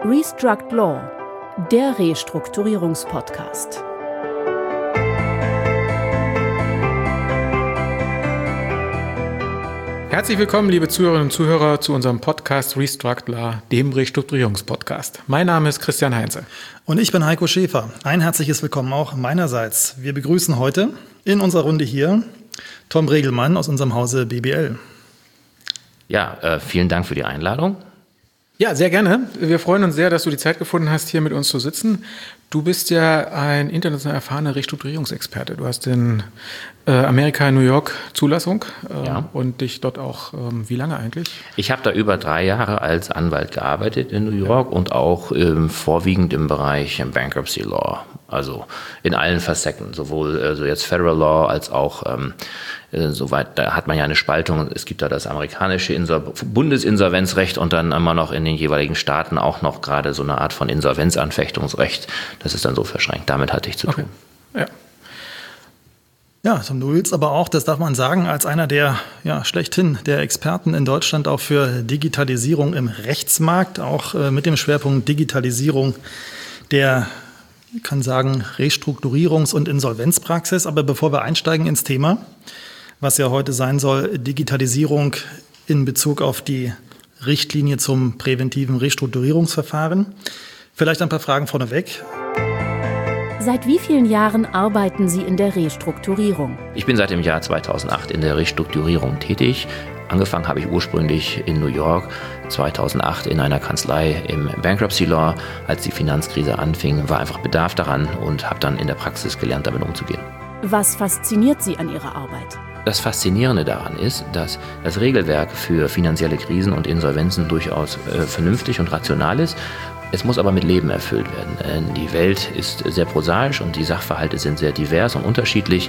Restruct Law, der Restrukturierungspodcast. Herzlich willkommen, liebe Zuhörerinnen und Zuhörer, zu unserem Podcast Restruct Law, dem Restrukturierungspodcast. Mein Name ist Christian Heinze. Und ich bin Heiko Schäfer. Ein herzliches Willkommen auch meinerseits. Wir begrüßen heute in unserer Runde hier Tom Regelmann aus unserem Hause BBL. Ja, vielen Dank für die Einladung. Ja, sehr gerne. Wir freuen uns sehr, dass du die Zeit gefunden hast, hier mit uns zu sitzen. Du bist ja ein international erfahrener Restrukturierungsexperte. Du hast in Amerika, in New York Zulassung und dich dort auch, wie lange eigentlich? Ich habe da über 3 Jahre als Anwalt gearbeitet in New York und auch vorwiegend im Bereich Bankruptcy Law. Also in allen Facetten, sowohl jetzt Federal Law als auch soweit, da hat man ja eine Spaltung. Es gibt da das amerikanische Bundesinsolvenzrecht und dann immer noch in den jeweiligen Staaten auch noch gerade so eine Art von Insolvenzanfechtungsrecht. Das ist dann so verschränkt. Damit hatte ich zu tun. Ja. Ja, Tom, du willst aber auch, das darf man sagen, als einer der schlechthin der Experten in Deutschland auch für Digitalisierung im Rechtsmarkt, auch mit dem Schwerpunkt Digitalisierung der, ich kann sagen, Restrukturierungs- und Insolvenzpraxis. Aber bevor wir einsteigen ins Thema, was ja heute sein soll, Digitalisierung in Bezug auf die Richtlinie zum präventiven Restrukturierungsverfahren, vielleicht ein paar Fragen vorneweg. Seit wie vielen Jahren arbeiten Sie in der Restrukturierung? Ich bin seit dem Jahr 2008 in der Restrukturierung tätig. Angefangen habe ich ursprünglich in New York, 2008 in einer Kanzlei im Bankruptcy Law. Als die Finanzkrise anfing, war einfach Bedarf daran und habe dann in der Praxis gelernt, damit umzugehen. Was fasziniert Sie an Ihrer Arbeit? Das Faszinierende daran ist, dass das Regelwerk für finanzielle Krisen und Insolvenzen durchaus vernünftig und rational ist. Es muss aber mit Leben erfüllt werden. Die Welt ist sehr prosaisch und die Sachverhalte sind sehr divers und unterschiedlich.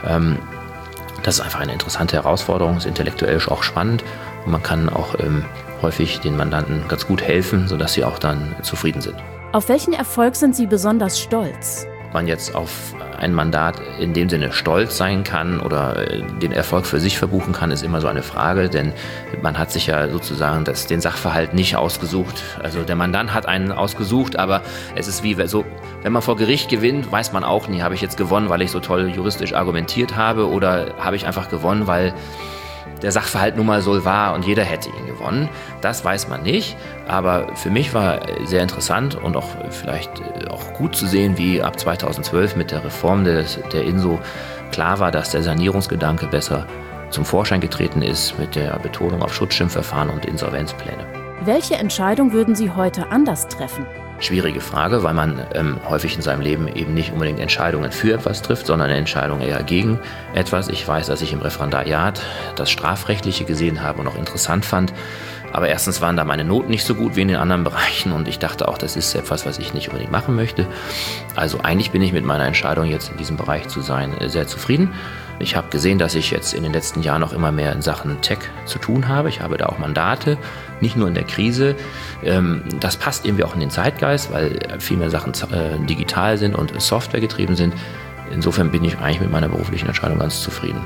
Das ist einfach eine interessante Herausforderung, ist intellektuell auch spannend und man kann auch häufig den Mandanten ganz gut helfen, sodass sie auch dann zufrieden sind. Auf welchen Erfolg sind Sie besonders stolz? Ob man jetzt auf ein Mandat in dem Sinne stolz sein kann oder den Erfolg für sich verbuchen kann, ist immer so eine Frage, denn man hat sich ja sozusagen den Sachverhalt nicht ausgesucht. Also der Mandant hat einen ausgesucht, aber es ist wie so, wenn man vor Gericht gewinnt, weiß man auch nie, habe ich jetzt gewonnen, weil ich so toll juristisch argumentiert habe oder habe ich einfach gewonnen, weil der Sachverhalt nun mal so war und jeder hätte ihn gewonnen. Das weiß man nicht, aber für mich war sehr interessant und auch vielleicht auch gut zu sehen, wie ab 2012 mit der Reform der INSO klar war, dass der Sanierungsgedanke besser zum Vorschein getreten ist mit der Betonung auf Schutzschirmverfahren und Insolvenzpläne. Welche Entscheidung würden Sie heute anders treffen? Schwierige Frage, weil man häufig in seinem Leben eben nicht unbedingt Entscheidungen für etwas trifft, sondern Entscheidungen eher gegen etwas. Ich weiß, dass ich im Referendariat das Strafrechtliche gesehen habe und auch interessant fand. Aber erstens waren da meine Noten nicht so gut wie in den anderen Bereichen und ich dachte auch, das ist etwas, was ich nicht unbedingt machen möchte. Also eigentlich bin ich mit meiner Entscheidung, jetzt in diesem Bereich zu sein, sehr zufrieden. Ich habe gesehen, dass ich jetzt in den letzten Jahren noch immer mehr in Sachen Tech zu tun habe. Ich habe da auch Mandate, nicht nur in der Krise. Das passt irgendwie auch in den Zeitgeist, weil viel mehr Sachen digital sind und Software getrieben sind. Insofern bin ich eigentlich mit meiner beruflichen Entscheidung ganz zufrieden.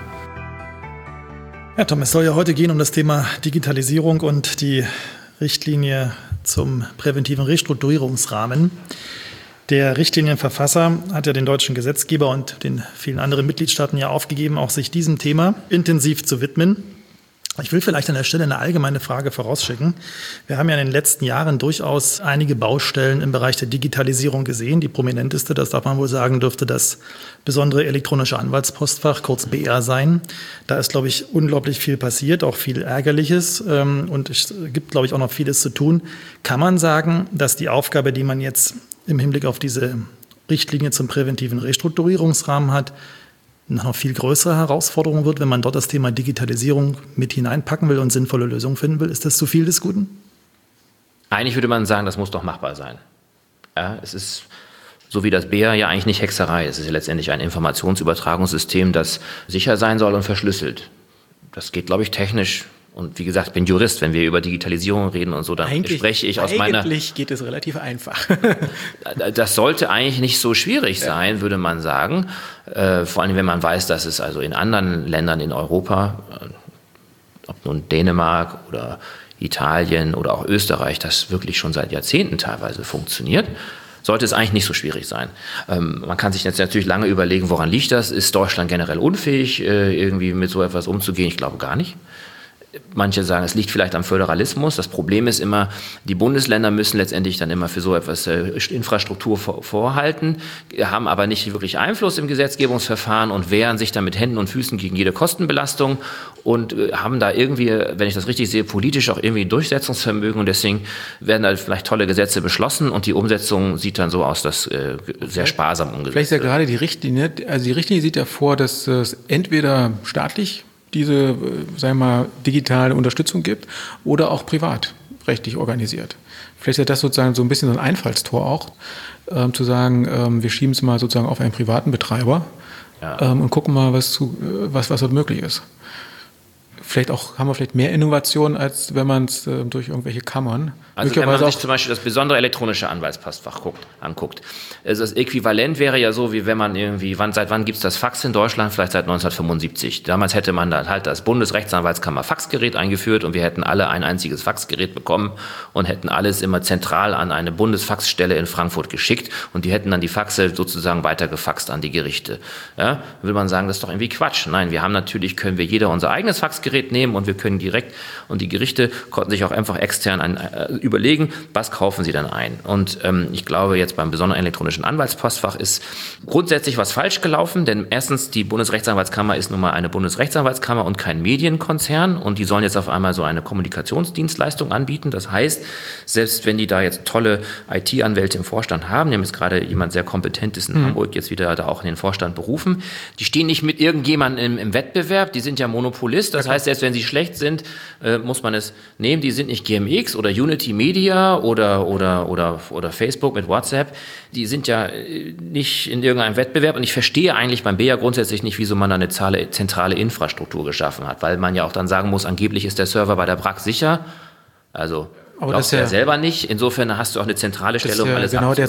Ja, Tom, es soll ja heute gehen um das Thema Digitalisierung und die Richtlinie zum präventiven Restrukturierungsrahmen. Der Richtlinienverfasser hat ja den deutschen Gesetzgeber und den vielen anderen Mitgliedstaaten ja aufgegeben, auch sich diesem Thema intensiv zu widmen. Ich will vielleicht an der Stelle eine allgemeine Frage vorausschicken. Wir haben ja in den letzten Jahren durchaus einige Baustellen im Bereich der Digitalisierung gesehen. Die prominenteste, das darf man wohl sagen, dürfte das besondere elektronische Anwaltspostfach, kurz BR, sein. Da ist, glaube ich, unglaublich viel passiert, auch viel Ärgerliches. Und es gibt, glaube ich, auch noch vieles zu tun. Kann man sagen, dass die Aufgabe, die man jetzt im Hinblick auf diese Richtlinie zum präventiven Restrukturierungsrahmen hat, noch viel größere Herausforderung wird, wenn man dort das Thema Digitalisierung mit hineinpacken will und sinnvolle Lösungen finden will? Ist das zu viel des Guten? Eigentlich würde man sagen, das muss doch machbar sein. Ja, es ist so wie das BEA ja eigentlich nicht Hexerei. Es ist ja letztendlich ein Informationsübertragungssystem, das sicher sein soll und verschlüsselt. Das geht, glaube ich, technisch. Und wie gesagt, ich bin Jurist, wenn wir über Digitalisierung reden und so, dann spreche ich aus meiner... Eigentlich geht es relativ einfach. Das sollte eigentlich nicht so schwierig sein, würde man sagen. Vor allem, wenn man weiß, dass es also in anderen Ländern in Europa, ob nun Dänemark oder Italien oder auch Österreich das wirklich schon seit Jahrzehnten teilweise funktioniert, sollte es eigentlich nicht so schwierig sein. Man kann sich jetzt natürlich lange überlegen, woran liegt das? Ist Deutschland generell unfähig, irgendwie mit so etwas umzugehen? Ich glaube gar nicht. Manche sagen, es liegt vielleicht am Föderalismus. Das Problem ist immer, die Bundesländer müssen letztendlich dann immer für so etwas Infrastruktur vorhalten, haben aber nicht wirklich Einfluss im Gesetzgebungsverfahren und wehren sich dann mit Händen und Füßen gegen jede Kostenbelastung und haben da irgendwie, wenn ich das richtig sehe, politisch auch irgendwie Durchsetzungsvermögen und deswegen werden da vielleicht tolle Gesetze beschlossen und die Umsetzung sieht dann so aus, dass sehr sparsam umgesetzt wird. Vielleicht ist ja gerade die Richtlinie, also die Richtlinie sieht ja vor, dass es entweder staatlich diese, sagen wir mal, digitale Unterstützung gibt oder auch privatrechtlich organisiert. Vielleicht ist das sozusagen so ein bisschen so ein Einfallstor auch, zu sagen, wir schieben es mal sozusagen auf einen privaten Betreiber und gucken mal, was dort möglich ist. Vielleicht auch, haben wir vielleicht mehr Innovation, als wenn man es durch irgendwelche Kammern. Also wenn man sich zum Beispiel das besondere elektronische Anwaltspostfach anguckt. Also das Äquivalent wäre ja so, wie wenn man irgendwie, seit wann gibt es das Fax in Deutschland? Vielleicht seit 1975. Damals hätte man dann halt das Bundesrechtsanwaltskammer Faxgerät eingeführt und wir hätten alle ein einziges Faxgerät bekommen und hätten alles immer zentral an eine Bundesfaxstelle in Frankfurt geschickt und die hätten dann die Faxe sozusagen weitergefaxt an die Gerichte. Ja? Will man sagen, das ist doch irgendwie Quatsch. Nein, können wir jeder unser eigenes Faxgerät nehmen und wir können direkt, und die Gerichte konnten sich auch einfach extern überlegen, was kaufen sie dann ein. Und ich glaube, jetzt beim besonderen elektronischen Anwaltspostfach ist grundsätzlich was falsch gelaufen, denn erstens, die Bundesrechtsanwaltskammer ist nun mal eine Bundesrechtsanwaltskammer und kein Medienkonzern und die sollen jetzt auf einmal so eine Kommunikationsdienstleistung anbieten. Das heißt, selbst wenn die da jetzt tolle IT-Anwälte im Vorstand haben, die haben jetzt gerade jemand sehr Kompetentes in Hamburg jetzt wieder da auch in den Vorstand berufen, die stehen nicht mit irgendjemandem im Wettbewerb, die sind ja Monopolist, das heißt, selbst wenn sie schlecht sind, muss man es nehmen, die sind nicht GMX oder Unity Media oder Facebook mit WhatsApp, die sind ja nicht in irgendeinem Wettbewerb und ich verstehe eigentlich beim BEA grundsätzlich nicht, wieso man da eine zentrale Infrastruktur geschaffen hat, weil man ja auch dann sagen muss, angeblich ist der Server bei der BRAC sicher, also aber glaubst du ja selber nicht, insofern hast du auch eine zentrale Stelle, um alles genau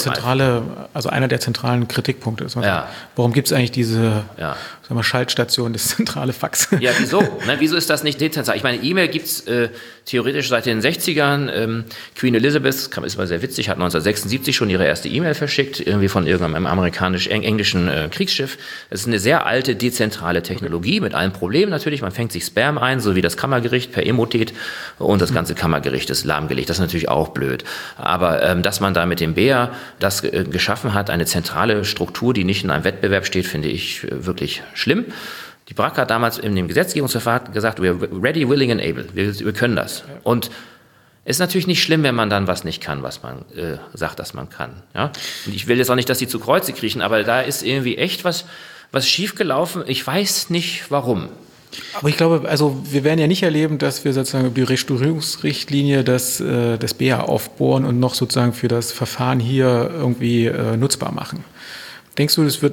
einer der zentralen Kritikpunkte ist. Warum gibt es eigentlich diese Schaltstation, das zentrale Fax? Ja, wieso? Wieso ist das nicht dezentral? Ich meine, E-Mail gibt es theoretisch seit den 60ern. Queen Elizabeth, ist mal sehr witzig, hat 1976 schon ihre erste E-Mail verschickt, irgendwie von irgendeinem englischen Kriegsschiff. Es ist eine sehr alte, dezentrale Technologie mit allen Problemen natürlich. Man fängt sich Spam ein, so wie das Kammergericht per Emotet und das ganze Kammergericht ist lahmgelegt. Das ist natürlich auch blöd. Aber dass man da mit dem BEA das geschaffen hat, eine zentrale Struktur, die nicht in einem Wettbewerb steht, finde ich wirklich schlimm. Die BRAC hat damals in dem Gesetzgebungsverfahren gesagt, we are ready, willing and able. Wir können das. Und es ist natürlich nicht schlimm, wenn man dann was nicht kann, was man sagt, dass man kann. Ja? Und ich will jetzt auch nicht, dass die zu Kreuze kriechen, aber da ist irgendwie echt was schiefgelaufen. Ich weiß nicht, warum. Aber ich glaube, also wir werden ja nicht erleben, dass wir sozusagen über die Restaurierungsrichtlinie das BEA aufbohren und noch sozusagen für das Verfahren hier irgendwie nutzbar machen. Denkst du, es wird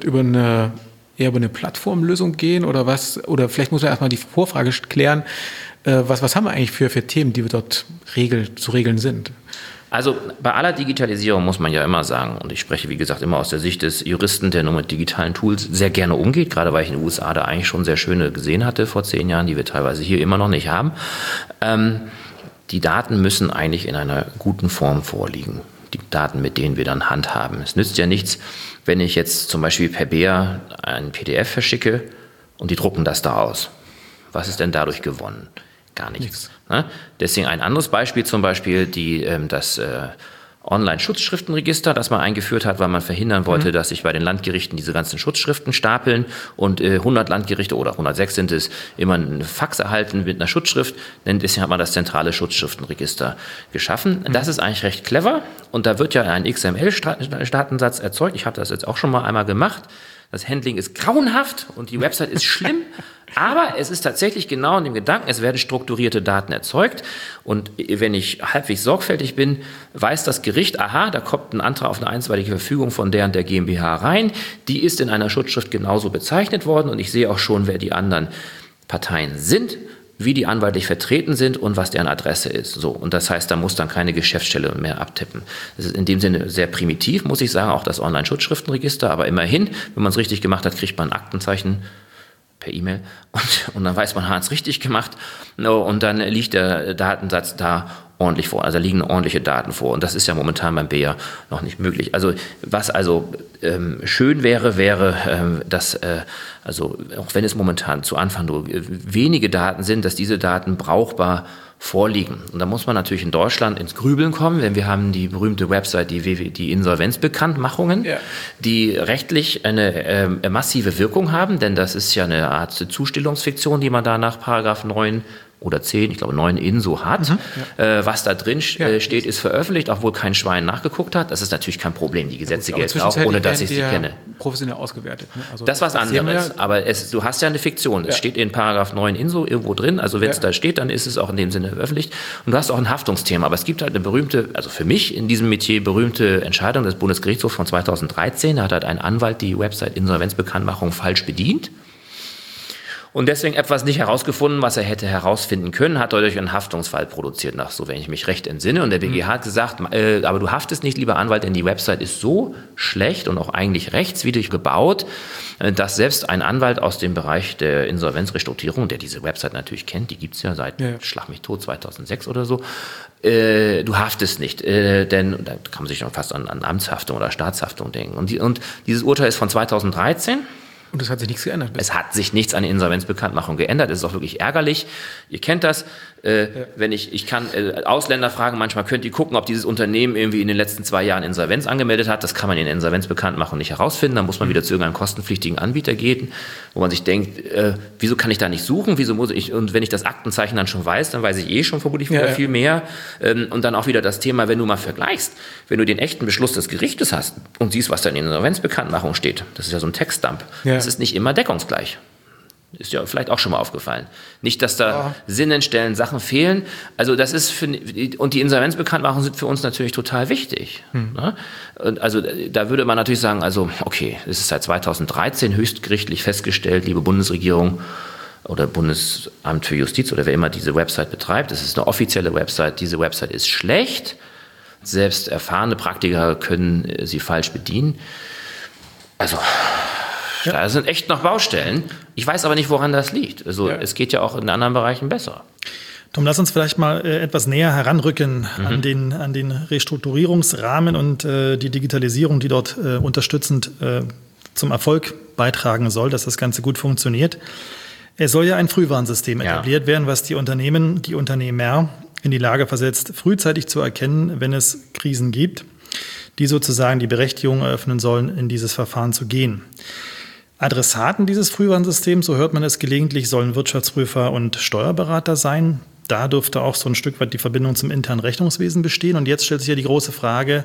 eher über eine Plattformlösung gehen oder was? Oder vielleicht muss man erstmal die Vorfrage klären, was haben wir eigentlich für Themen, die wir dort zu regeln sind? Also bei aller Digitalisierung muss man ja immer sagen, und ich spreche wie gesagt immer aus der Sicht des Juristen, der nur mit digitalen Tools sehr gerne umgeht, gerade weil ich in den USA da eigentlich schon sehr schöne gesehen hatte vor 10 Jahren, die wir teilweise hier immer noch nicht haben. Die Daten müssen eigentlich in einer guten Form vorliegen. Die Daten, mit denen wir dann handhaben. Es nützt ja nichts, wenn ich jetzt zum Beispiel per BEA ein PDF verschicke und die drucken das da aus. Was ist denn dadurch gewonnen? Gar nichts. Ne? Deswegen ein anderes Beispiel, zum Beispiel das Online-Schutzschriftenregister, das man eingeführt hat, weil man verhindern wollte, dass sich bei den Landgerichten diese ganzen Schutzschriften stapeln und 100 Landgerichte oder 106 sind es, immer einen Fax erhalten mit einer Schutzschrift, denn deswegen hat man das zentrale Schutzschriftenregister geschaffen. Das ist eigentlich recht clever und da wird ja ein XML-Datensatz erzeugt. Ich habe das jetzt auch schon mal einmal gemacht. Das Handling ist grauenhaft und die Website ist schlimm, aber es ist tatsächlich genau in dem Gedanken, es werden strukturierte Daten erzeugt und wenn ich halbwegs sorgfältig bin, weiß das Gericht, aha, da kommt ein Antrag auf eine einstweilige Verfügung von der und der GmbH rein, die ist in einer Schutzschrift genauso bezeichnet worden und ich sehe auch schon, wer die anderen Parteien sind, wie die anwaltlich vertreten sind und was deren Adresse ist. So, und das heißt, da muss dann keine Geschäftsstelle mehr abtippen. Das ist in dem Sinne sehr primitiv, muss ich sagen, auch das Online-Schutzschriftenregister, aber immerhin, wenn man es richtig gemacht hat, kriegt man ein Aktenzeichen per E-Mail und dann weiß man, hat es richtig gemacht und dann liegt der Datensatz da ordentlich vor. Also da liegen ordentliche Daten vor und das ist ja momentan beim BEA noch nicht möglich. Also was schön wäre, dass also auch wenn es momentan zu Anfang nur wenige Daten sind, dass diese Daten brauchbar vorliegen. Und da muss man natürlich in Deutschland ins Grübeln kommen, denn wir haben die berühmte Website, die Insolvenzbekanntmachungen, die rechtlich eine massive Wirkung haben, denn das ist ja eine Art Zustellungsfiktion, die man da nach Paragraph 9 oder 10, ich glaube 9 INSO hat. Was da drin steht, ist veröffentlicht, obwohl kein Schwein nachgeguckt hat. Das ist natürlich kein Problem. Die Gesetze gelten auch, ohne dass ich sie kenne. Professionell ausgewertet. Ne? Also das ist was anderes. Aber du hast ja eine Fiktion. Es steht in Paragraph 9 INSO irgendwo drin. Also wenn es da steht, dann ist es auch in dem Sinne veröffentlicht. Und du hast auch ein Haftungsthema. Aber es gibt halt eine berühmte, also für mich in diesem Metier berühmte Entscheidung des Bundesgerichtshofs von 2013. Da hat halt ein Anwalt die Website Insolvenzbekanntmachung falsch bedient. Und deswegen etwas nicht herausgefunden, was er hätte herausfinden können, hat dadurch einen Haftungsfall produziert, so wenn ich mich recht entsinne. Und der BGH hat gesagt, aber du haftest nicht, lieber Anwalt, denn die Website ist so schlecht und auch eigentlich rechtswidrig gebaut, dass selbst ein Anwalt aus dem Bereich der Insolvenzrestrukturierung, der diese Website natürlich kennt, die gibt es ja seit, schlag mich tot, 2006 oder so, du haftest nicht, denn da kann man sich schon fast an Amtshaftung oder Staatshaftung denken. Und dieses Urteil ist von 2013. Und es hat sich nichts geändert. Es hat sich nichts an der Insolvenzbekanntmachung geändert. Es ist auch wirklich ärgerlich. Ihr kennt das. Wenn ich kann Ausländer fragen, manchmal könnt ihr gucken, ob dieses Unternehmen irgendwie in den letzten 2 Jahren Insolvenz angemeldet hat. Das kann man in der Insolvenzbekanntmachung nicht herausfinden. Da muss man wieder zu irgendeinem kostenpflichtigen Anbieter gehen, wo man sich denkt, wieso kann ich da nicht suchen? Wieso muss ich? Und wenn ich das Aktenzeichen dann schon weiß, dann weiß ich schon vermutlich viel mehr. Und dann auch wieder das Thema, wenn du mal vergleichst, wenn du den echten Beschluss des Gerichtes hast und siehst, was da in der Insolvenzbekanntmachung steht, das ist ja so ein Textdump, das ist nicht immer deckungsgleich. Ist ja vielleicht auch schon mal aufgefallen. Nicht, dass da Sinnenstellen Sachen fehlen. Also das ist und die Insolvenzbekanntmachungen sind für uns natürlich total wichtig. Ne? Und also da würde man natürlich sagen, also okay, es ist seit 2013 höchstgerichtlich festgestellt, liebe Bundesregierung oder Bundesamt für Justiz oder wer immer diese Website betreibt, das ist eine offizielle Website, diese Website ist schlecht. Selbst erfahrene Praktiker können sie falsch bedienen. Also da sind echt noch Baustellen. Ich weiß aber nicht, woran das liegt. Also es geht ja auch in anderen Bereichen besser. Tom, lass uns vielleicht mal etwas näher heranrücken an den Restrukturierungsrahmen und die Digitalisierung, die dort unterstützend zum Erfolg beitragen soll, dass das Ganze gut funktioniert. Es soll ja ein Frühwarnsystem etabliert werden, was die Unternehmer in die Lage versetzt, frühzeitig zu erkennen, wenn es Krisen gibt, die sozusagen die Berechtigung eröffnen sollen, in dieses Verfahren zu gehen. Adressaten dieses Frühwarnsystems, so hört man es gelegentlich, sollen Wirtschaftsprüfer und Steuerberater sein. Da dürfte auch so ein Stück weit die Verbindung zum internen Rechnungswesen bestehen. Und jetzt stellt sich ja die große Frage,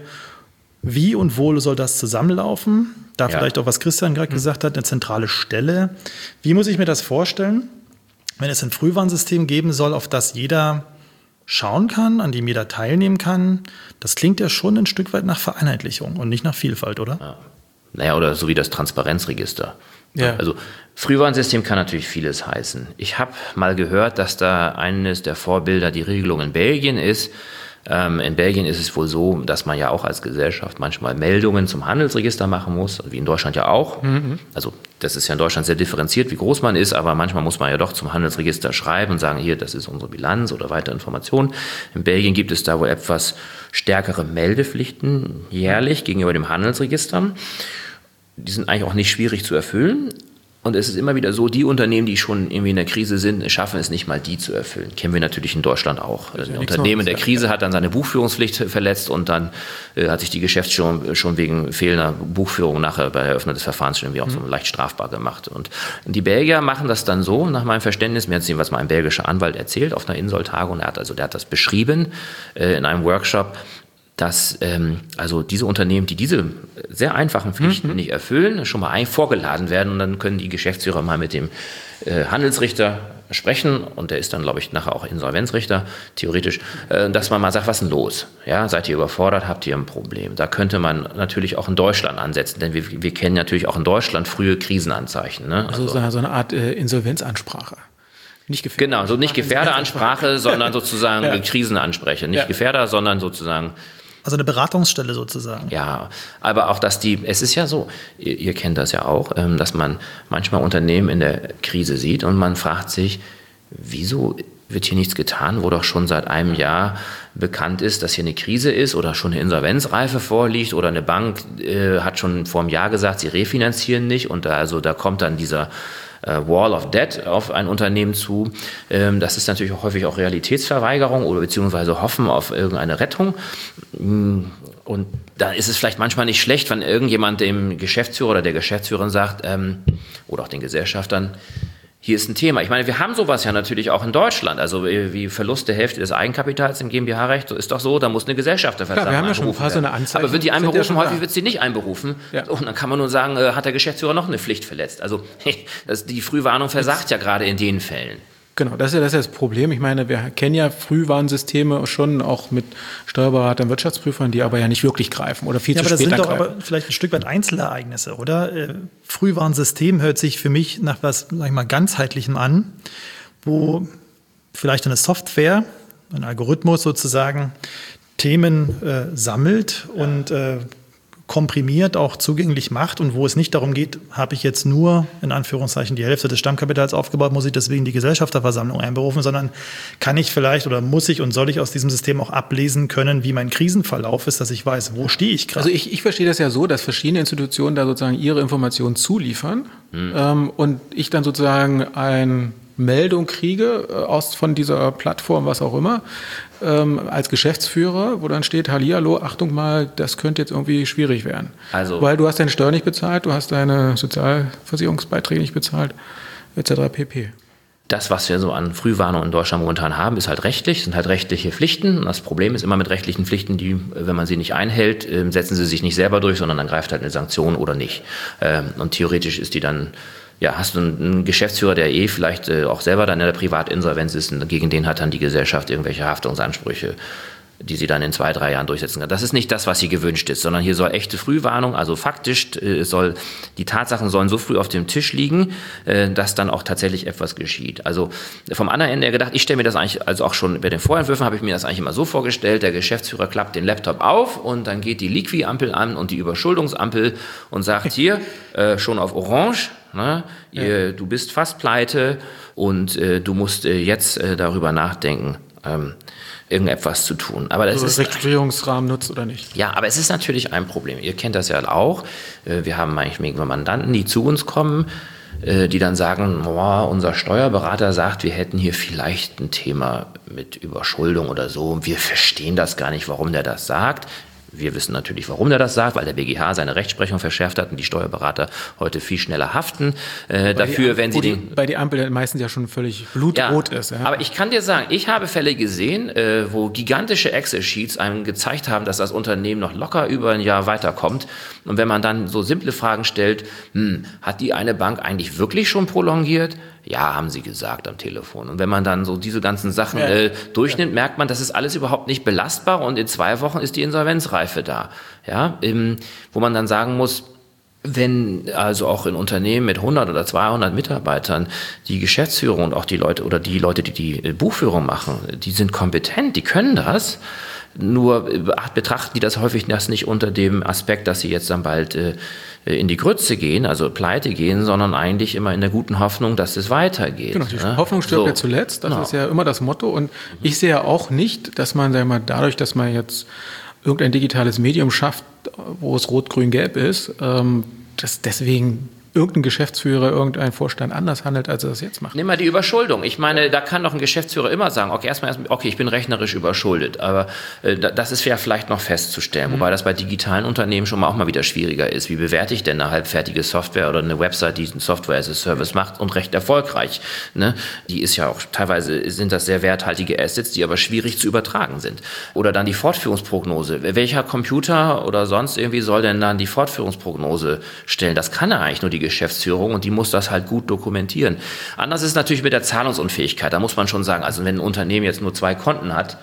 wie und wo soll das zusammenlaufen? Da vielleicht auch, was Christian gerade gesagt hat, eine zentrale Stelle. Wie muss ich mir das vorstellen, wenn es ein Frühwarnsystem geben soll, auf das jeder schauen kann, an dem jeder teilnehmen kann? Das klingt ja schon ein Stück weit nach Vereinheitlichung und nicht nach Vielfalt, oder? Ja. Naja, oder so wie das Transparenzregister. Ja. Also Frühwarnsystem kann natürlich vieles heißen. Ich habe mal gehört, dass da eines der Vorbilder die Regelung in Belgien ist. In Belgien ist es wohl so, dass man ja auch als Gesellschaft manchmal Meldungen zum Handelsregister machen muss, wie in Deutschland ja auch. Also das ist ja in Deutschland sehr differenziert, wie groß man ist, aber manchmal muss man ja doch zum Handelsregister schreiben und sagen, hier, das ist unsere Bilanz oder weitere Informationen. In Belgien gibt es da wohl etwas stärkere Meldepflichten jährlich gegenüber dem Handelsregister. Die sind eigentlich auch nicht schwierig zu erfüllen. Und es ist immer wieder so, die Unternehmen, die schon irgendwie in der Krise sind, schaffen es nicht mal, die zu erfüllen. Kennen wir natürlich in Deutschland auch. Ein Unternehmen in der Krise hat dann seine Buchführungspflicht verletzt und dann hat sich die Geschäftsführung schon wegen fehlender Buchführung nachher bei der Eröffnung des Verfahrens schon irgendwie auch so leicht strafbar gemacht. Und die Belgier machen das dann so, nach meinem Verständnis, mir hat es was mal ein belgischer Anwalt erzählt auf einer Insol-Tagung, der hat das beschrieben in einem Workshop, dass also diese Unternehmen, die diese sehr einfachen Pflichten nicht erfüllen, schon mal vorgeladen werden und dann können die Geschäftsführer mal mit dem Handelsrichter sprechen und der ist dann, glaube ich, nachher auch Insolvenzrichter, theoretisch, dass man mal sagt, was ist denn los? Ja, seid ihr überfordert, habt ihr ein Problem? Da könnte man natürlich auch in Deutschland ansetzen, denn wir kennen natürlich auch in Deutschland frühe Krisenanzeichen. Ne? Also so eine Art Insolvenzansprache. Nicht Gefährder. Genau, so nicht Gefährderansprache, sondern sozusagen Krisenansprecher. Nicht Gefährder, sondern sozusagen Also eine Beratungsstelle sozusagen. Ja, aber auch, es ist ja so, ihr kennt das ja auch, dass man manchmal Unternehmen in der Krise sieht und man fragt sich, wieso wird hier nichts getan, wo doch schon seit einem Jahr bekannt ist, dass hier eine Krise ist oder schon eine Insolvenzreife vorliegt oder eine Bank hat schon vor einem Jahr gesagt, sie refinanzieren nicht und da kommt dann dieser Wall of Debt auf ein Unternehmen zu. Das ist natürlich auch häufig auch Realitätsverweigerung oder beziehungsweise Hoffen auf irgendeine Rettung. Und da ist es vielleicht manchmal nicht schlecht, wenn irgendjemand dem Geschäftsführer oder der Geschäftsführerin sagt, oder auch den Gesellschaftern, hier ist ein Thema. Ich meine, wir haben sowas ja natürlich auch in Deutschland. Also wie Verlust der Hälfte des Eigenkapitals im GmbH-Recht, ist doch so, da muss eine Gesellschafterversammlung einberufen werden. Wir haben ja schon fast so eine Anzeige. Aber wird die einberufen, häufig wird sie nicht einberufen. Ja. Und dann kann man nur sagen, hat der Geschäftsführer noch eine Pflicht verletzt. Also die Frühwarnung versagt ja gerade in den Fällen. Genau, das ist ja das Problem. Ich meine, wir kennen ja Frühwarnsysteme schon auch mit Steuerberatern, Wirtschaftsprüfern, die aber ja nicht wirklich greifen oder viel zu spät greifen. Aber das sind doch aber vielleicht ein Stück weit Einzelereignisse, oder? Frühwarnsystem hört sich für mich nach was, sag ich mal, ganzheitlichem an, wo vielleicht eine Software, ein Algorithmus sozusagen Themen sammelt und komprimiert auch zugänglich macht und wo es nicht darum geht, habe ich jetzt nur in Anführungszeichen die Hälfte des Stammkapitals aufgebaut, muss ich deswegen die Gesellschafterversammlung einberufen, sondern kann ich vielleicht oder muss ich und soll ich aus diesem System auch ablesen können, wie mein Krisenverlauf ist, dass ich weiß, wo stehe ich gerade. Also ich verstehe das ja so, dass verschiedene Institutionen da sozusagen ihre Informationen zuliefern und ich dann sozusagen eine Meldung kriege von dieser Plattform, was auch immer, als Geschäftsführer, wo dann steht, hallihallo, Achtung mal, das könnte jetzt irgendwie schwierig werden. Also, weil du hast deine Steuer nicht bezahlt, du hast deine Sozialversicherungsbeiträge nicht bezahlt, etc. pp. Das, was wir so an Frühwarnung in Deutschland momentan haben, ist halt rechtlich, sind halt rechtliche Pflichten. Und das Problem ist immer mit rechtlichen Pflichten, die, wenn man sie nicht einhält, setzen sie sich nicht selber durch, sondern dann greift halt eine Sanktion oder nicht. Und theoretisch ist die dann, ja, hast du einen Geschäftsführer, der vielleicht auch selber dann in der Privatinsolvenz ist und gegen den hat dann die Gesellschaft irgendwelche Haftungsansprüche, die sie dann in 2-3 Jahren durchsetzen kann. Das ist nicht das, was hier gewünscht ist, sondern hier soll echte Frühwarnung, also faktisch die Tatsachen sollen so früh auf dem Tisch liegen, dass dann auch tatsächlich etwas geschieht. Also vom anderen Ende her gedacht, ich stelle mir das eigentlich, also auch schon bei den Vorentwürfen habe ich mir das eigentlich immer so vorgestellt, der Geschäftsführer klappt den Laptop auf und dann geht die Liqui-Ampel an und die Überschuldungsampel und sagt hier, schon auf Orange, ne, du bist fast pleite und du musst jetzt darüber nachdenken, irgendetwas zu tun. Aber das ist Restrukturierungsrahmen nutzt oder nicht. Ja, aber es ist natürlich ein Problem. Ihr kennt das ja auch. Wir haben manchmal Mandanten, die zu uns kommen, die dann sagen, unser Steuerberater sagt, wir hätten hier vielleicht ein Thema mit Überschuldung oder so. Wir verstehen das gar nicht, warum der das sagt. Wir wissen natürlich, warum der das sagt, weil der BGH seine Rechtsprechung verschärft hat und die Steuerberater heute viel schneller haften. Dafür, wenn sie bei die Ampel meistens ja schon völlig blutrot ist. Ja. Aber ich kann dir sagen, ich habe Fälle gesehen, wo gigantische Excel-Sheets einem gezeigt haben, dass das Unternehmen noch locker über ein Jahr weiterkommt. Und wenn man dann so simple Fragen stellt, hat die eine Bank eigentlich wirklich schon prolongiert? Ja, haben sie gesagt am Telefon. Und wenn man dann so diese ganzen Sachen durchnimmt, merkt man, das ist alles überhaupt nicht belastbar und in 2 Wochen ist die Insolvenzreife da. Ja, wo man dann sagen muss, wenn also auch in Unternehmen mit 100 oder 200 Mitarbeitern die Geschäftsführung und auch die Leute oder die Leute, die die Buchführung machen, die sind kompetent, die können das. Nur betrachten die das häufig nicht unter dem Aspekt, dass sie jetzt dann bald in die Grütze gehen, also pleite gehen, sondern eigentlich immer in der guten Hoffnung, dass es weitergeht. Genau, die Hoffnung stirbt ja zuletzt, das ist ja immer das Motto. Und ich sehe ja auch nicht, dass man, sagen wir mal, dadurch, dass man jetzt irgendein digitales Medium schafft, wo es rot, grün, gelb ist, dass deswegen irgendein Geschäftsführer, irgendein Vorstand anders handelt, als er das jetzt macht. Nimm mal die Überschuldung. Ich meine, da kann doch ein Geschäftsführer immer sagen, okay, ich bin rechnerisch überschuldet, aber das ist ja vielleicht noch festzustellen, wobei das bei digitalen Unternehmen schon auch mal wieder schwieriger ist. Wie bewerte ich denn eine halbfertige Software oder eine Website, die eine Software as a Service macht und recht erfolgreich? Ne? Die ist ja auch, teilweise sind das sehr werthaltige Assets, die aber schwierig zu übertragen sind. Oder dann die Fortführungsprognose. Welcher Computer oder sonst irgendwie soll denn dann die Fortführungsprognose stellen? Das kann er eigentlich nur die Geschäftsführung und die muss das halt gut dokumentieren. Anders ist es natürlich mit der Zahlungsunfähigkeit. Da muss man schon sagen, also wenn ein Unternehmen jetzt nur 2 Konten hat,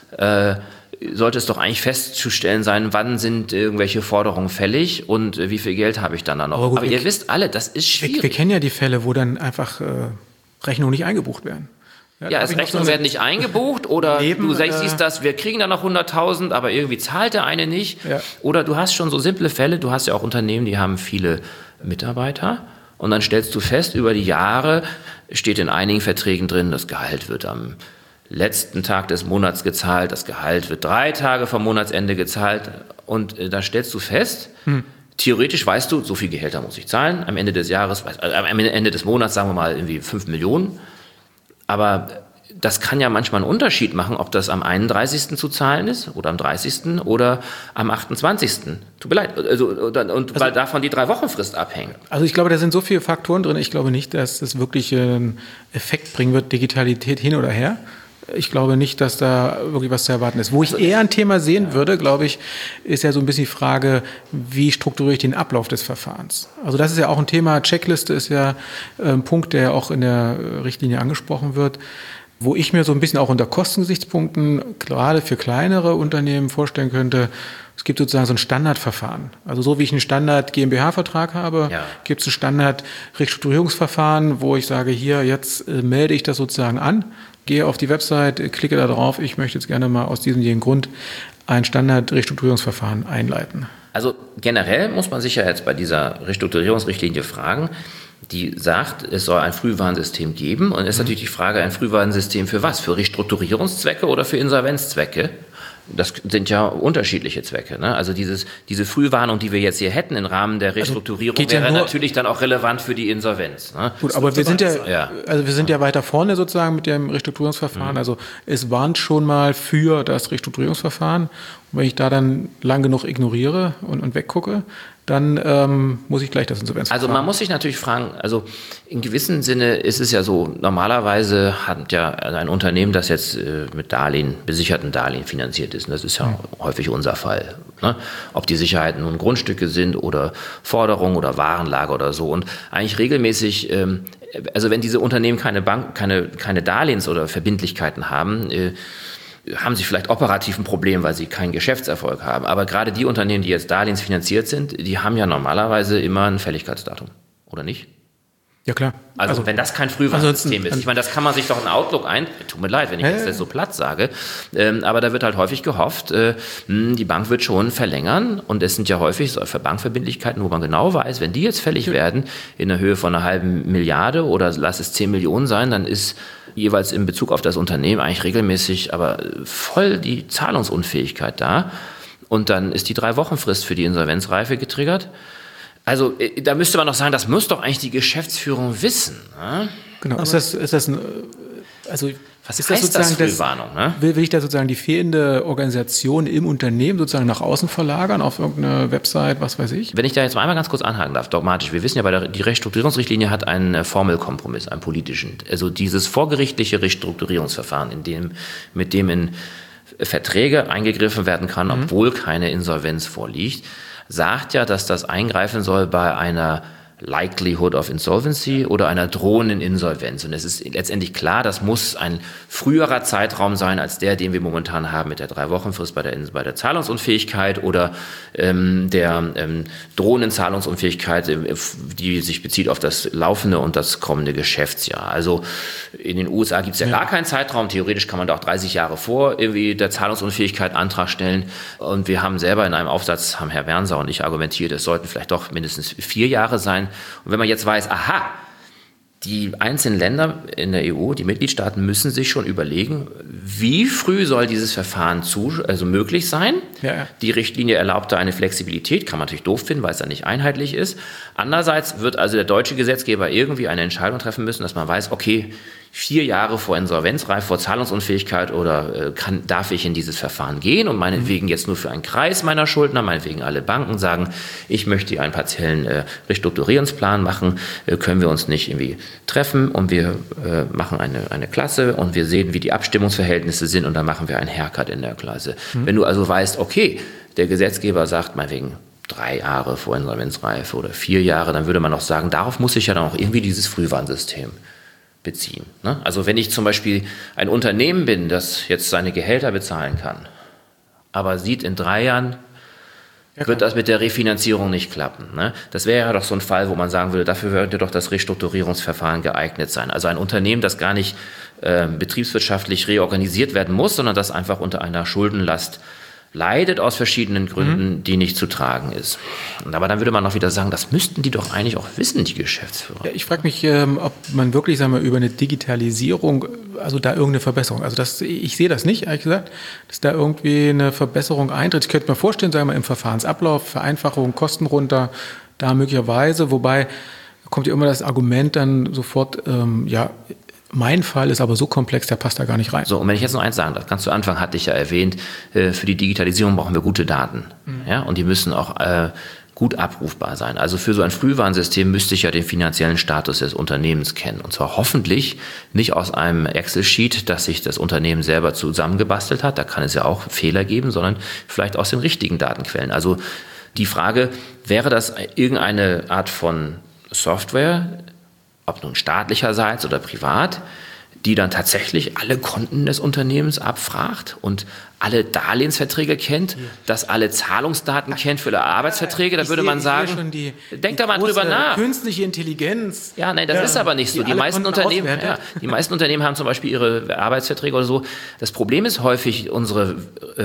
sollte es doch eigentlich festzustellen sein, wann sind irgendwelche Forderungen fällig und wie viel Geld habe ich dann da noch. Aber ihr wisst alle, das ist schwierig. Wir kennen ja die Fälle, wo dann einfach Rechnungen nicht eingebucht werden. Ja, es Rechnungen werden nicht eingebucht oder du siehst das, wir kriegen da noch 100.000, aber irgendwie zahlt der eine nicht. Ja. Oder du hast schon so simple Fälle, du hast ja auch Unternehmen, die haben viele Mitarbeiter und dann stellst du fest, über die Jahre steht in einigen Verträgen drin, das Gehalt wird am letzten Tag des Monats gezahlt, das Gehalt wird 3 Tage vom Monatsende gezahlt und da stellst du fest, theoretisch weißt du, so viel Gehälter muss ich zahlen, am Ende des Jahres, am Ende des Monats sagen wir mal irgendwie 5 Millionen. Aber das kann ja manchmal einen Unterschied machen, ob das am 31. zu zahlen ist oder am 30. oder am 28. Tut mir leid. Weil davon die 3-Wochen-Frist abhängt. Also ich glaube, da sind so viele Faktoren drin. Ich glaube nicht, dass das wirklich einen Effekt bringen wird, Digitalität hin oder her. Ich glaube nicht, dass da wirklich was zu erwarten ist. Wo ich eher ein Thema sehen würde, glaube ich, ist ja so ein bisschen die Frage, wie strukturiere ich den Ablauf des Verfahrens? Also das ist ja auch ein Thema. Checkliste ist ja ein Punkt, der auch in der Richtlinie angesprochen wird, wo ich mir so ein bisschen auch unter Kostengesichtspunkten gerade für kleinere Unternehmen vorstellen könnte, es gibt sozusagen so ein Standardverfahren. Also so wie ich einen Standard-GmbH-Vertrag habe, gibt es ein Standard-Restrukturierungsverfahren, wo ich sage, hier, jetzt melde ich das sozusagen an, gehe auf die Website, klicke da drauf, ich möchte jetzt gerne mal aus diesem jeden Grund ein Standard-Restrukturierungsverfahren einleiten. Also generell muss man sich ja jetzt bei dieser Restrukturierungsrichtlinie fragen, die sagt, es soll ein Frühwarnsystem geben und es ist natürlich die Frage, ein Frühwarnsystem für was? Für Restrukturierungszwecke oder für Insolvenzzwecke? Das sind ja unterschiedliche Zwecke. Ne? Also diese Frühwarnung, die wir jetzt hier hätten im Rahmen der Restrukturierung, wäre natürlich dann auch relevant für die Insolvenz. Ne? Gut, aber wir sind ja weiter vorne sozusagen mit dem Restrukturierungsverfahren. Also es warnt schon mal für das Restrukturierungsverfahren. Und wenn ich da dann lang genug ignoriere und weggucke, dann muss ich gleich das Insolvenzverfahren. Also man muss sich natürlich fragen, also in gewissem Sinne ist es ja so, normalerweise hat ja ein Unternehmen, das jetzt mit Darlehen, besicherten Darlehen finanziert ist, und das ist ja häufig unser Fall, ne? Ob die Sicherheiten nun Grundstücke sind oder Forderungen oder Warenlager oder so und eigentlich regelmäßig, also wenn diese Unternehmen keine Darlehens- oder Verbindlichkeiten haben, haben sie vielleicht operativ ein Problem, weil sie keinen Geschäftserfolg haben. Aber gerade die Unternehmen, die jetzt darlehensfinanziert sind, die haben ja normalerweise immer ein Fälligkeitsdatum, oder nicht? Ja, klar. Also wenn das kein Frühwarnsystem ist. Ich meine, das kann man sich doch in Outlook tut mir leid, wenn ich das so platt sage, aber da wird halt häufig gehofft, die Bank wird schon verlängern und es sind ja häufig so für Bankverbindlichkeiten, wo man genau weiß, wenn die jetzt fällig werden in der Höhe von 1/2 Milliarde oder lass es 10 Millionen sein, dann ist jeweils in Bezug auf das Unternehmen eigentlich regelmäßig aber voll die Zahlungsunfähigkeit da und dann ist die 3-Wochen-Frist für die Insolvenzreife getriggert. Also da müsste man doch sagen, das muss doch eigentlich die Geschäftsführung wissen. Ne? Genau. Was heißt das Frühwarnung? Ne? Will ich da sozusagen die fehlende Organisation im Unternehmen sozusagen nach außen verlagern, auf irgendeine Website, was weiß ich? Wenn ich da jetzt mal einmal ganz kurz anhaken darf, dogmatisch. Wir wissen ja, die Restrukturierungsrichtlinie hat einen Formelkompromiss, einen politischen. Also dieses vorgerichtliche Restrukturierungsverfahren, mit dem in Verträge eingegriffen werden kann, obwohl keine Insolvenz vorliegt, sagt ja, dass das eingreifen soll bei einer Likelihood of Insolvency oder einer drohenden Insolvenz. Und es ist letztendlich klar, das muss ein früherer Zeitraum sein als der, den wir momentan haben mit der 3-Wochen-Frist bei der Zahlungsunfähigkeit oder der drohenden Zahlungsunfähigkeit, die sich bezieht auf das laufende und das kommende Geschäftsjahr. Also in den USA gibt es ja gar keinen Zeitraum. Theoretisch kann man da auch 30 Jahre vor irgendwie der Zahlungsunfähigkeit Antrag stellen. Und wir haben selber in einem Aufsatz, haben Herr Wernser und ich argumentiert, es sollten vielleicht doch mindestens 4 Jahre sein. Und wenn man jetzt weiß, aha, die einzelnen Länder in der EU, die Mitgliedstaaten müssen sich schon überlegen, wie früh soll dieses Verfahren möglich sein. Ja. Die Richtlinie erlaubt da eine Flexibilität, kann man natürlich doof finden, weil es dann nicht einheitlich ist. Andererseits wird also der deutsche Gesetzgeber irgendwie eine Entscheidung treffen müssen, dass man weiß, okay, 4 Jahre vor Insolvenzreif, vor Zahlungsunfähigkeit oder darf ich in dieses Verfahren gehen und meinetwegen jetzt nur für einen Kreis meiner Schuldner, meinetwegen alle Banken sagen, ich möchte einen partiellen Restrukturierungsplan machen, können wir uns nicht irgendwie treffen und wir machen eine Klasse und wir sehen, wie die Abstimmungsverhältnisse sind und dann machen wir einen Haircut in der Klasse. Wenn du also weißt, okay, der Gesetzgeber sagt meinetwegen 3 Jahre vor Insolvenzreife oder 4 Jahre, dann würde man auch sagen, darauf muss ich ja dann auch irgendwie dieses Frühwarnsystem beziehen. Ne? Also wenn ich zum Beispiel ein Unternehmen bin, das jetzt seine Gehälter bezahlen kann, aber sieht in 3 Jahren, wird das mit der Refinanzierung nicht klappen. Ne? Das wäre ja doch so ein Fall, wo man sagen würde, dafür würde doch das Restrukturierungsverfahren geeignet sein. Also ein Unternehmen, das gar nicht betriebswirtschaftlich reorganisiert werden muss, sondern das einfach unter einer Schuldenlast leidet aus verschiedenen Gründen, die nicht zu tragen ist. Aber dann würde man auch wieder sagen, das müssten die doch eigentlich auch wissen, die Geschäftsführer. Ja, ich frage mich, ob man wirklich, sagen wir, über eine Digitalisierung, also da irgendeine Verbesserung, also ich sehe das nicht, ehrlich gesagt, dass da irgendwie eine Verbesserung eintritt. Ich könnte mir vorstellen, sagen wir, im Verfahrensablauf, Vereinfachung, Kosten runter, da möglicherweise, wobei kommt ja immer das Argument dann sofort, mein Fall ist aber so komplex, der passt da gar nicht rein. So, und wenn ich jetzt noch eins sagen darf, ganz zu Anfang hatte ich ja erwähnt, für die Digitalisierung brauchen wir gute Daten. Ja, und die müssen auch gut abrufbar sein. Also für so ein Frühwarnsystem müsste ich ja den finanziellen Status des Unternehmens kennen. Und zwar hoffentlich nicht aus einem Excel-Sheet, das sich das Unternehmen selber zusammengebastelt hat. Da kann es ja auch Fehler geben, sondern vielleicht aus den richtigen Datenquellen. Also die Frage, wäre das irgendeine Art von Software, ob nun staatlicherseits oder privat, die dann tatsächlich alle Konten des Unternehmens abfragt und alle Darlehensverträge kennt, dass alle Zahlungsdaten kennt für Arbeitsverträge, da würde man sagen, denkt da mal drüber nach. Künstliche Intelligenz. Ja, nein, das ist aber nicht so. Die meisten Unternehmen haben zum Beispiel ihre Arbeitsverträge oder so. Das Problem ist häufig, unsere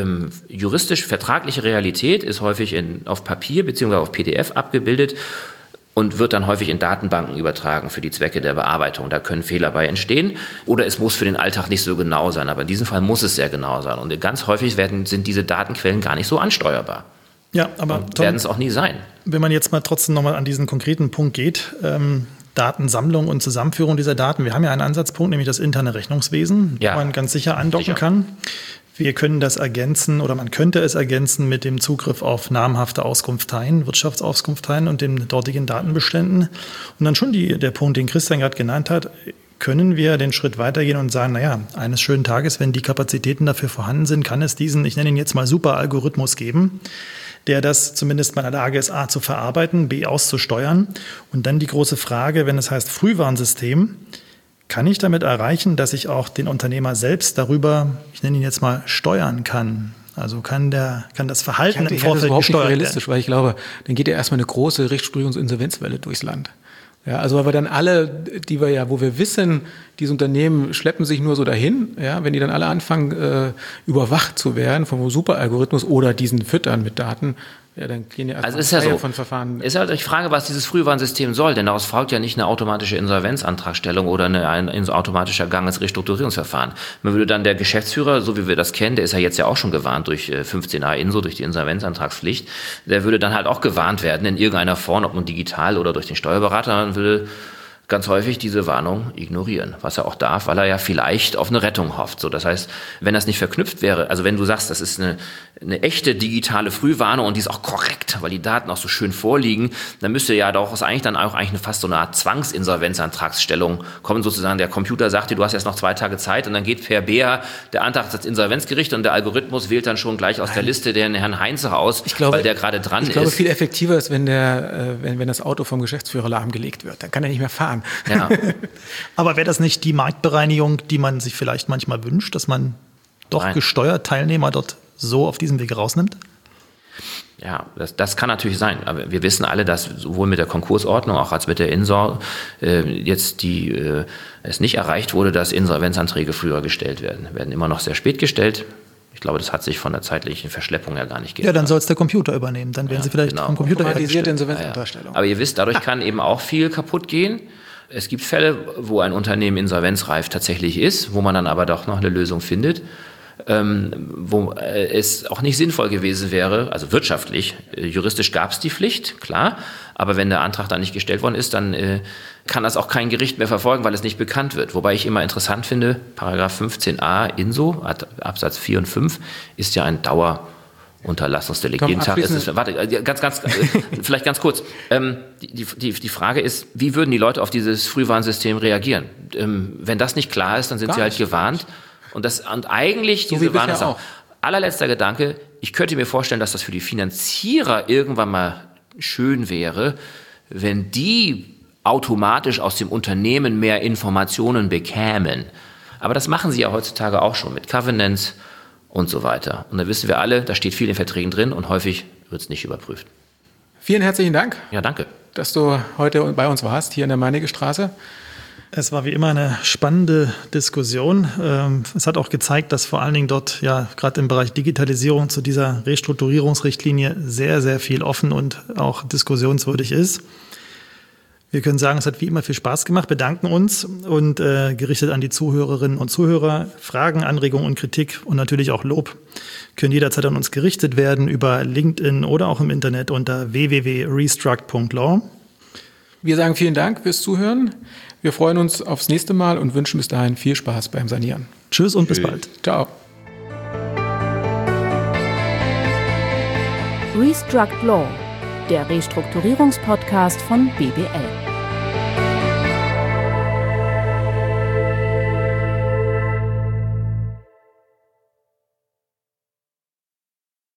juristisch-vertragliche Realität ist häufig auf Papier bzw. auf PDF abgebildet und wird dann häufig in Datenbanken übertragen für die Zwecke der Bearbeitung. Da können Fehler bei entstehen oder es muss für den Alltag nicht so genau sein. Aber in diesem Fall muss es sehr genau sein. Und ganz häufig sind diese Datenquellen gar nicht so ansteuerbar. Ja, aber Tom, werden es auch nie sein. Wenn man jetzt mal trotzdem nochmal an diesen konkreten Punkt geht, Datensammlung und Zusammenführung dieser Daten. Wir haben ja einen Ansatzpunkt, nämlich das interne Rechnungswesen, wo man ganz sicher andocken kann. Wir können das ergänzen oder man könnte es ergänzen mit dem Zugriff auf namhafte Auskunfteien, Wirtschaftsauskunfteien und den dortigen Datenbeständen. Und dann schon der Punkt, den Christian gerade genannt hat, können wir den Schritt weitergehen und sagen, naja, eines schönen Tages, wenn die Kapazitäten dafür vorhanden sind, kann es diesen, ich nenne ihn jetzt mal Super-Algorithmus geben, der das zumindest mal in der Lage ist, A, zu verarbeiten, B, auszusteuern. Und dann die große Frage, wenn es heißt Frühwarnsystem, kann ich damit erreichen, dass ich auch den Unternehmer selbst darüber, ich nenne ihn jetzt mal, steuern kann? Also kann das Verhalten im Vorfeld gesteuert werden? Das ist überhaupt nicht realistisch, weil ich glaube, dann geht ja erstmal eine große Restrukturierungs-Insolvenzwelle durchs Land. Ja, also weil wir dann alle, wo wir wissen, diese Unternehmen schleppen sich nur so dahin, ja, wenn die dann alle anfangen, überwacht zu werden vom Superalgorithmus oder diesen Füttern mit Daten, ja, dann gehen ja erstmal von Verfahren. Ist halt die Frage, was dieses Frühwarnsystem soll, denn daraus folgt ja nicht eine automatische Insolvenzantragstellung oder ein automatischer Gang ins Restrukturierungsverfahren. Man würde dann der Geschäftsführer, so wie wir das kennen, der ist ja jetzt ja auch schon gewarnt durch 15a INSO, durch die Insolvenzantragspflicht, der würde dann halt auch gewarnt werden in irgendeiner Form, ob nun digital oder durch den Steuerberater, dann würde ganz häufig diese Warnung ignorieren, was er auch darf, weil er ja vielleicht auf eine Rettung hofft. So, das heißt, wenn das nicht verknüpft wäre, also wenn du sagst, das ist eine echte digitale Frühwarnung und die ist auch korrekt, weil die Daten auch so schön vorliegen, dann müsste ja daraus eigentlich fast so eine Art Zwangsinsolvenzantragsstellung kommen, sozusagen der Computer sagt dir, du hast jetzt noch 2 Tage Zeit und dann geht per BEA der Antrag ans Insolvenzgericht und der Algorithmus wählt dann schon gleich aus der Liste den Herrn Heinze aus, weil der gerade dran ist. Ich glaube, viel effektiver ist, wenn das Auto vom Geschäftsführer lahmgelegt wird, dann kann er nicht mehr fahren. Ja. Aber wäre das nicht die Marktbereinigung, die man sich vielleicht manchmal wünscht, dass man doch gesteuert Teilnehmer dort so auf diesem Weg rausnimmt? Ja, das kann natürlich sein. Aber wir wissen alle, dass sowohl mit der Konkursordnung auch als mit der Insor jetzt es nicht erreicht wurde, dass Insolvenzanträge früher gestellt werden. Werden immer noch sehr spät gestellt. Ich glaube, das hat sich von der zeitlichen Verschleppung ja gar nicht geändert. Ja, dann soll es der Computer übernehmen. Dann werden sie vielleicht vom Computer automatisierte Insolvenzantragstellung. Aber ihr wisst, dadurch kann eben auch viel kaputt gehen. Es gibt Fälle, wo ein Unternehmen insolvenzreif tatsächlich ist, wo man dann aber doch noch eine Lösung findet, wo es auch nicht sinnvoll gewesen wäre, also wirtschaftlich, juristisch gab es die Pflicht, klar, aber wenn der Antrag dann nicht gestellt worden ist, dann kann das auch kein Gericht mehr verfolgen, weil es nicht bekannt wird. Wobei ich immer interessant finde, Paragraph 15a INSO, Absatz 4 und 5, ist ja ein Dauerunterlassungsdelikt. Jeden Tag ist es, vielleicht ganz kurz. Die Frage ist, wie würden die Leute auf dieses Frühwarnsystem reagieren? Wenn das nicht klar ist, dann sind sie halt gewarnt. Und eigentlich so diese Warnung auch. Allerletzter Gedanke, ich könnte mir vorstellen, dass das für die Finanzierer irgendwann mal schön wäre, wenn die automatisch aus dem Unternehmen mehr Informationen bekämen. Aber das machen sie ja heutzutage auch schon mit Covenants und so weiter. Und da wissen wir alle, da steht viel in Verträgen drin und häufig wird es nicht überprüft. Vielen herzlichen Dank. Ja, danke. Dass du heute bei uns warst, hier in der Meiningestraße. Es war wie immer eine spannende Diskussion. Es hat auch gezeigt, dass vor allen Dingen dort ja gerade im Bereich Digitalisierung zu dieser Restrukturierungsrichtlinie sehr, sehr viel offen und auch diskussionswürdig ist. Wir können sagen, es hat wie immer viel Spaß gemacht, bedanken uns und gerichtet an die Zuhörerinnen und Zuhörer. Fragen, Anregungen und Kritik und natürlich auch Lob können jederzeit an uns gerichtet werden über LinkedIn oder auch im Internet unter www.restruct.law. Wir sagen vielen Dank fürs Zuhören. Wir freuen uns aufs nächste Mal und wünschen bis dahin viel Spaß beim Sanieren. Tschüss und bis bald. Ciao. Restruct Law, der Restrukturierungspodcast von BBL.